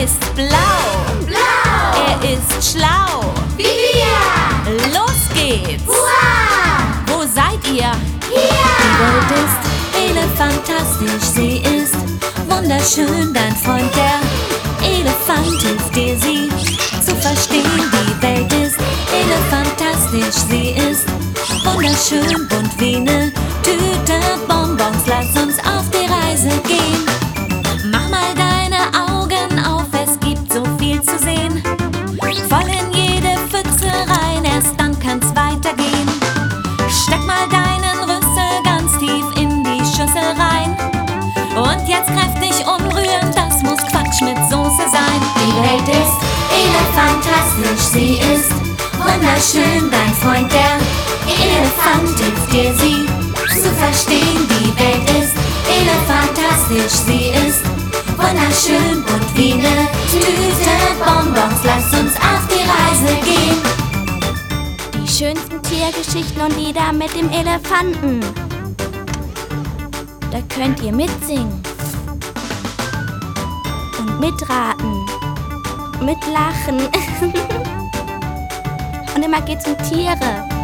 ist blau. Blau. Er ist schlau. Wie wir. Los geht's. Hurra. Wo seid ihr? Hier. Die Welt ist elefantastisch, sie ist wunderschön. Dein Freund, der Elefant, hilft dir, sie zu verstehen. Die Welt ist elefantastisch, sie ist wunderschön. Bunt wie ne Tüte Bonbons, lass uns auf die Reise gehen. Mach mal deine Augen auf, es gibt so viel zu sehen. Voll in jede Pfütze rein, erst dann kann's weitergehen. Steck mal deinen Rüssel ganz tief in die Schüssel rein. Und jetzt kräftig umrühren, das muss Quatsch mit Soße sein. Die Welt ist elefantastisch, sie ist wunderschön. Dein Freund, der Elefant, hilft dir, sie zu verstehen. Die Welt ist elefantastisch, sie ist wunderschön. Und wie ne Tüte Bonbons, lass uns auf die Reise gehen. Die schönsten Tiergeschichten und Lieder mit dem Elefanten. Da könnt ihr mitsingen und mitraten, mitlachen. Und immer geht's um Tiere.